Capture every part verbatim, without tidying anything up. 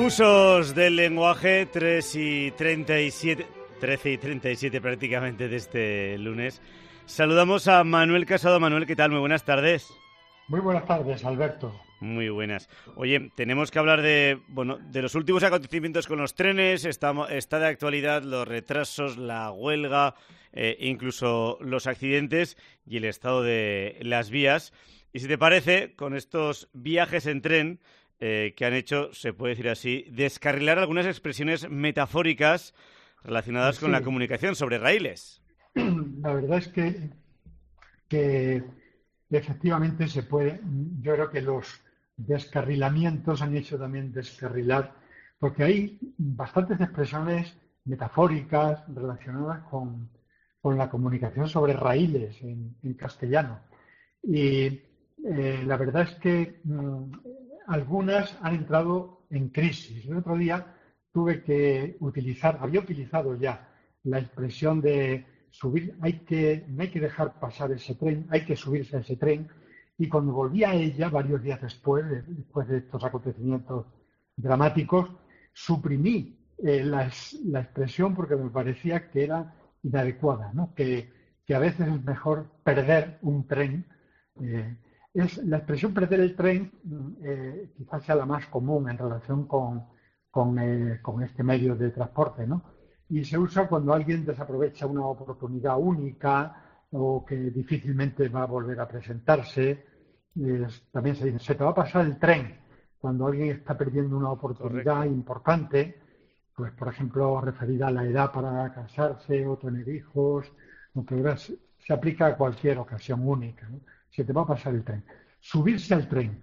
Usos del lenguaje, tres y treinta y siete, trece y treinta y siete prácticamente de este lunes. Saludamos a Manuel Casado. Manuel, ¿qué tal? Muy buenas tardes. Muy buenas tardes, Alberto. Muy buenas. Oye, tenemos que hablar de, bueno, de los últimos acontecimientos con los trenes. Está, está de actualidad los retrasos, la huelga, eh, incluso los accidentes y el estado de las vías. Y si te parece, con estos viajes en tren eh, que han hecho, se puede decir así, descarrilar algunas expresiones metafóricas relacionadas Sí. con la comunicación sobre raíles. La verdad es que, que efectivamente se puede. Yo creo que los descarrilamientos han hecho también descarrilar, porque hay bastantes expresiones metafóricas relacionadas con, con la comunicación sobre raíles en, en castellano. Y eh, la verdad es que mmm, algunas han entrado en crisis. El otro día tuve que utilizar, había utilizado ya la expresión de subir, hay que, no hay que dejar pasar ese tren, hay que subirse a ese tren. Y cuando volví a ella, varios días después, después de estos acontecimientos dramáticos, suprimí eh, la, la expresión porque me parecía que era inadecuada, ¿no? Que, que a veces es mejor perder un tren. Eh, es, la expresión perder el tren eh, quizás sea la más común en relación con, con, eh, con este medio de transporte, ¿no? Y se usa cuando alguien desaprovecha una oportunidad única o que difícilmente va a volver a presentarse. Eh, también se dice, se te va a pasar el tren cuando alguien está perdiendo una oportunidad Correcto. Importante, pues por ejemplo referida a la edad para casarse o tener hijos, aunque se, se aplica a cualquier ocasión única, ¿no? Se te va a pasar el tren. Subirse al tren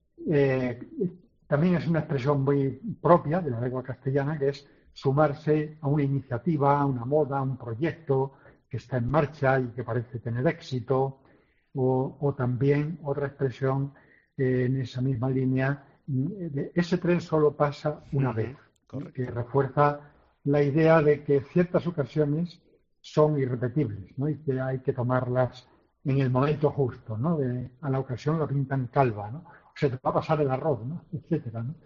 eh, también es una expresión muy propia de la lengua castellana, que es sumarse a una iniciativa, a una moda, a un proyecto que está en marcha y que parece tener éxito, o, o también otra expresión eh, en esa misma línea, de, ese tren solo pasa una uh-huh, vez, ¿eh? Que refuerza la idea de que ciertas ocasiones son irrepetibles, ¿no? Y que hay que tomarlas en el momento justo, ¿no? De, a la ocasión la pintan calva, ¿no? Se te va a pasar el arroz, ¿no? Etcétera, ¿no?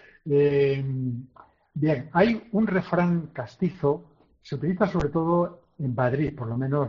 Eh, bien, hay un refrán castizo, se utiliza sobre todo en Madrid, por lo menos,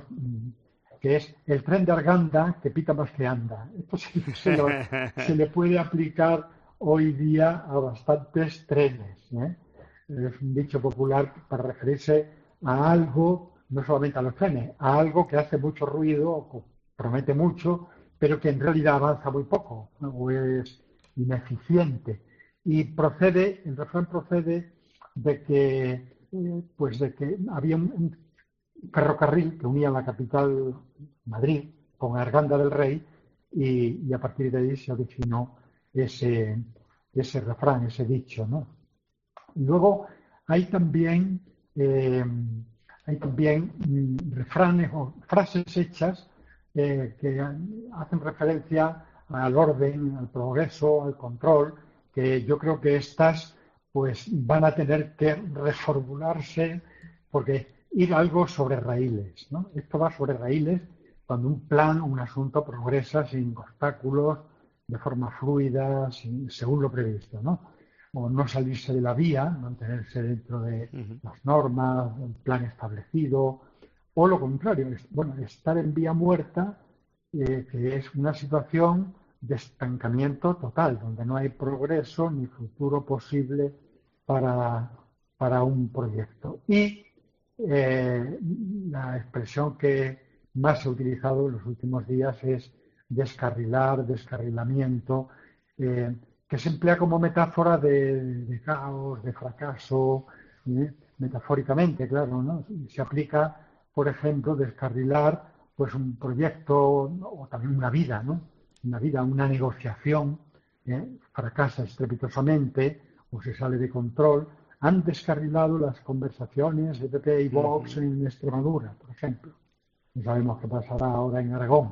que es el tren de Arganda que pita más que anda. Esto se, se, lo, se le puede aplicar hoy día a bastantes trenes, ¿eh? Es un dicho popular para referirse a algo, no solamente a los trenes, a algo que hace mucho ruido, promete mucho, pero que en realidad avanza muy poco, ¿no? O es ineficiente. Y procede, el refrán procede de que, eh, pues de que había un, un ferrocarril que unía la capital, Madrid, con Arganda del Rey, y, y a partir de ahí se originó ese, ese refrán, ese dicho, ¿no? Y luego hay también, eh, hay también mm, refranes o frases hechas eh, que hacen referencia al orden, al progreso, al control, que yo creo que estas pues van a tener que reformularse porque ir algo sobre raíles, ¿no? Esto va sobre raíles cuando un plan, un asunto progresa sin obstáculos, de forma fluida, sin, según lo previsto, ¿no? O no salirse de la vía, mantenerse dentro de uh-huh. las normas, el plan establecido, o lo contrario, es, bueno, estar en vía muerta, eh, que es una situación de estancamiento total, donde no hay progreso ni futuro posible para, para un proyecto. Y eh, la expresión que más se ha utilizado en los últimos días es descarrilar, descarrilamiento, eh, que se emplea como metáfora de, de caos, de fracaso, ¿eh? Metafóricamente, claro, ¿no? Se aplica, por ejemplo, descarrilar pues un proyecto o también una vida, ¿no? Una vida, una negociación, ¿eh? Fracasa estrepitosamente o se sale de control. Han descarrilado las conversaciones de P P y Vox uh-huh. en Extremadura, por ejemplo. No sabemos qué pasará ahora en Aragón.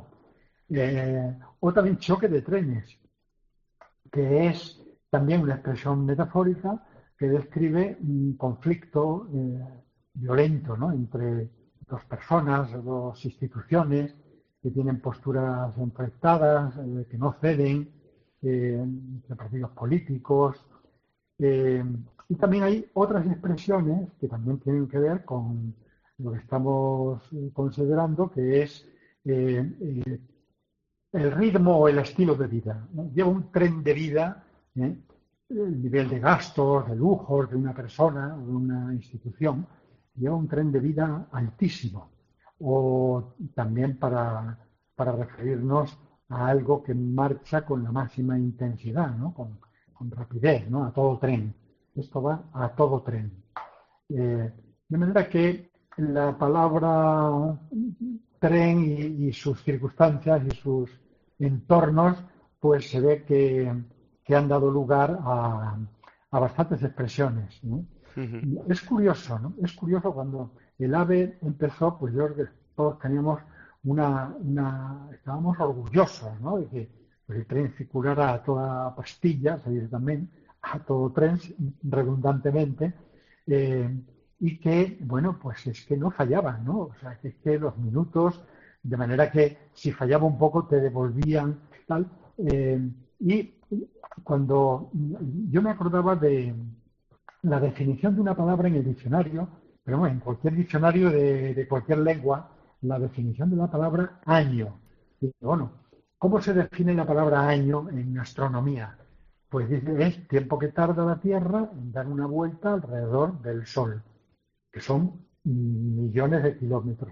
Eh, o también choque de trenes, que es también una expresión metafórica que describe un conflicto eh, violento, ¿no? Entre dos personas, dos instituciones que tienen posturas enfrentadas, eh, que no ceden, eh, entre partidos políticos. Eh, y también hay otras expresiones que también tienen que ver con lo que estamos eh, considerando, que es eh, eh, el ritmo o el estilo de vida, ¿no? Lleva un tren de vida, ¿eh? El nivel de gastos, de lujos de una persona o de una institución, lleva un tren de vida altísimo. O también para, para referirnos a algo que marcha con la máxima intensidad, ¿no? Con, con rapidez, ¿no? A todo tren. Esto va a todo tren. Eh, de manera que la palabra tren y, y sus circunstancias y sus entornos, pues se ve que, que han dado lugar a, a bastantes expresiones, ¿no? Ujú. Es curioso, ¿no? Es curioso cuando el AVE empezó, pues yo creo que todos teníamos una, una estábamos orgullosos, ¿no? De que pues, el tren circulara a toda pastilla, se dice también, a todo tren, redundantemente, eh, y que, bueno, pues es que no fallaban, ¿no? O sea, que es que los minutos, de manera que si fallaba un poco te devolvían, tal. Eh, y cuando yo me acordaba de la definición de una palabra en el diccionario, pero bueno, en cualquier diccionario de, de cualquier lengua, la definición de la palabra año. Y bueno, ¿cómo se define la palabra año en astronomía? Pues dice, es tiempo que tarda la Tierra en dar una vuelta alrededor del Sol, que son millones de kilómetros.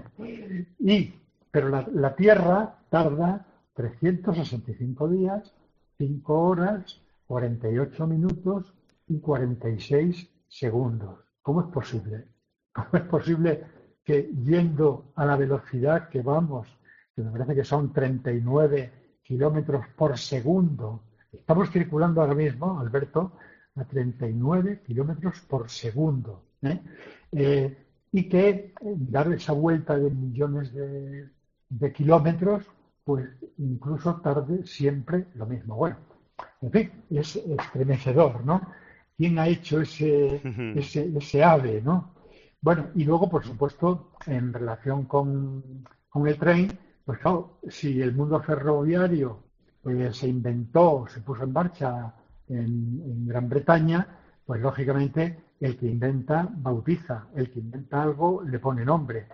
Y, pero la, la Tierra tarda trescientos sesenta y cinco días, cinco horas, cuarenta y ocho minutos y cuarenta y seis segundos. ¿Cómo es posible? ¿Cómo es posible que yendo a la velocidad que vamos, que me parece que son treinta y nueve kilómetros por segundo, estamos circulando ahora mismo, Alberto, a treinta y nueve kilómetros por segundo, ¿eh? Eh, y que eh, dar esa vuelta de millones de, de kilómetros, pues incluso tarde siempre lo mismo. Bueno, en fin, es estremecedor, ¿no? ¿Quién ha hecho ese, Ujú. ese, ese ave, ¿no? Bueno, y luego, por supuesto, en relación con, con el tren, pues claro, si el mundo ferroviario eh, se inventó, se puso en marcha en, en Gran Bretaña, pues lógicamente el que inventa bautiza, el que inventa algo le pone nombre.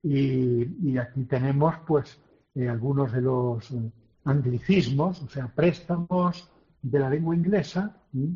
Y, y aquí tenemos pues eh, algunos de los eh, anglicismos, o sea, préstamos de la lengua inglesa, ¿m?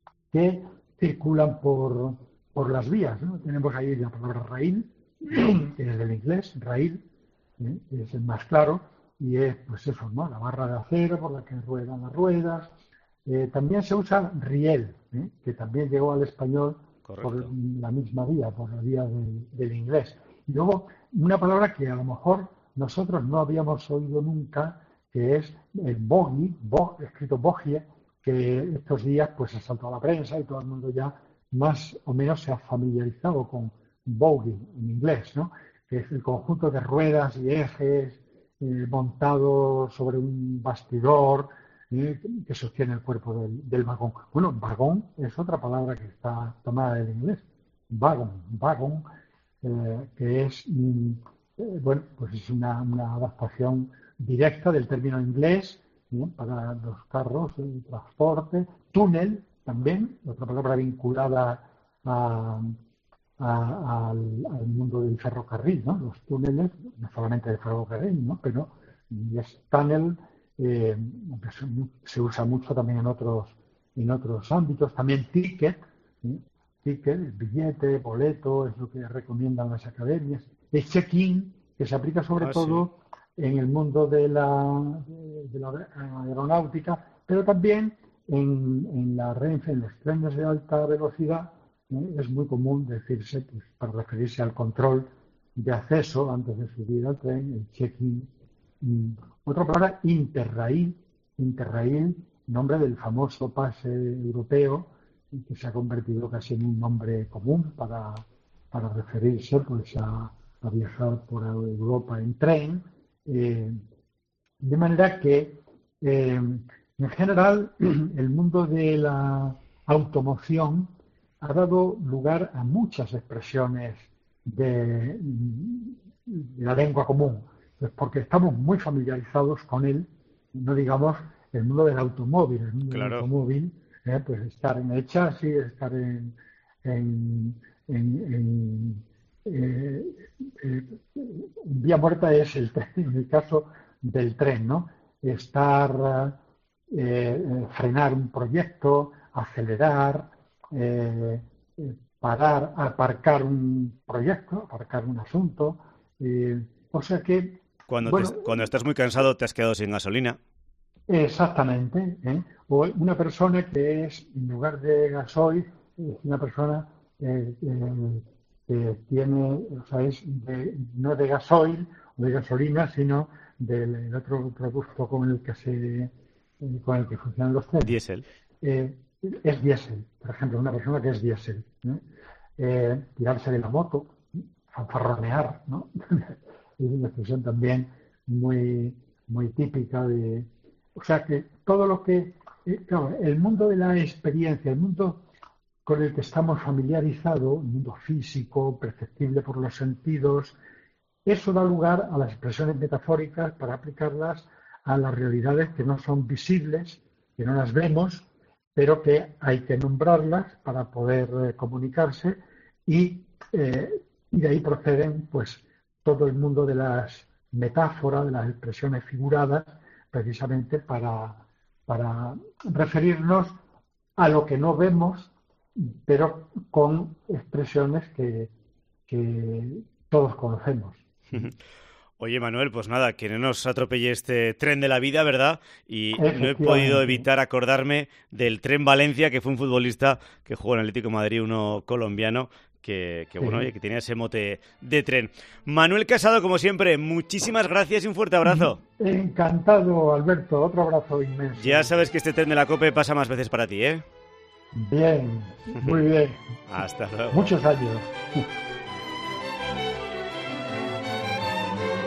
Que circulan por, por las vías, ¿no? Tenemos ahí la palabra raíl, que es del inglés, raíl, ¿eh? Que es el más claro, y es pues eso, ¿no? La barra de acero por la que ruedan las ruedas. Eh, también se usa riel, ¿eh? Que también llegó al español por Correcto. la misma vía, por la vía del, del inglés. Y luego, una palabra que a lo mejor nosotros no habíamos oído nunca, que es el bogie, bo, escrito bogie, que estos días pues ha saltado a la prensa y todo el mundo ya más o menos se ha familiarizado con bogie en inglés, ¿no? Que es el conjunto de ruedas y ejes eh, montados sobre un bastidor eh, que sostiene el cuerpo del, del vagón. Bueno, vagón es otra palabra que está tomada del inglés, vagón, vagón, eh, que es, mm, eh, bueno, pues es una, una adaptación directa del término inglés, ¿no? Para los carros, el transporte, túnel también, otra palabra vinculada a, a, al, al, mundo del ferrocarril, ¿no? Los túneles, no solamente del ferrocarril, ¿no? Pero es túnel, eh, se usa mucho también en otros, en otros ámbitos, también ticket, ¿sí? Ticket, billete, boleto, es lo que recomiendan las academias, el check-in, que se aplica sobre Ah, sí. todo en el mundo de la, de la aeronáutica, pero también en, en la Renfe, en los trenes de alta velocidad, ¿eh? Es muy común decirse, pues, para referirse al control de acceso antes de subir al tren, el check-in. Mm. Otra palabra, Interrail, Interrail, nombre del famoso pase europeo que se ha convertido casi en un nombre común para, para referirse pues, a, a viajar por Europa en tren. Eh, de manera que, eh, en general, el mundo de la automoción ha dado lugar a muchas expresiones de, de la lengua común, pues porque estamos muy familiarizados con él, no digamos el mundo del automóvil. El mundo del Claro. automóvil ¿eh? Pues estar en el chasis, estar en, en, en, en eh, eh, vía muerta es el tren, en el caso del tren, ¿no? Estar, eh, frenar un proyecto, acelerar, eh, parar, aparcar un proyecto, aparcar un asunto. Eh, o sea que... Cuando, bueno, te, cuando estás muy cansado te has quedado sin gasolina. Exactamente. ¿eh? O una persona que es, en lugar de gasoil, es una persona eh, eh, que tiene, o sea, es de, no de gasoil o de gasolina, sino del el otro producto con el que se eh, con el que funcionan los trenes. Diésel. Eh, es diésel, por ejemplo, una persona que es diésel. ¿eh? Eh, tirarse de la moto, fanfarronear, ¿no? Es una expresión también muy, muy típica de... O sea que todo lo que... Eh, claro, el mundo de la experiencia, el mundo con el que estamos familiarizados, el mundo físico, perceptible por los sentidos, eso da lugar a las expresiones metafóricas para aplicarlas a las realidades que no son visibles, que no las vemos, pero que hay que nombrarlas para poder eh, comunicarse y, eh, y de ahí proceden pues todo el mundo de las metáforas, de las expresiones figuradas, precisamente para, para referirnos a lo que no vemos, pero con expresiones que, que todos conocemos. Oye, Manuel, pues nada, que no nos atropelle este tren de la vida, ¿verdad? Y no he podido evitar acordarme del Tren Valencia, que fue un futbolista que jugó en el Atlético de Madrid, uno colombiano, que, que bueno, sí. Oye, que tenía ese mote de tren. Manuel Casado, como siempre, muchísimas gracias y un fuerte abrazo. Encantado, Alberto, otro abrazo inmenso. Ya sabes que este tren de la COPE pasa más veces para ti, ¿eh? Bien, muy bien. Hasta luego. Muchos años.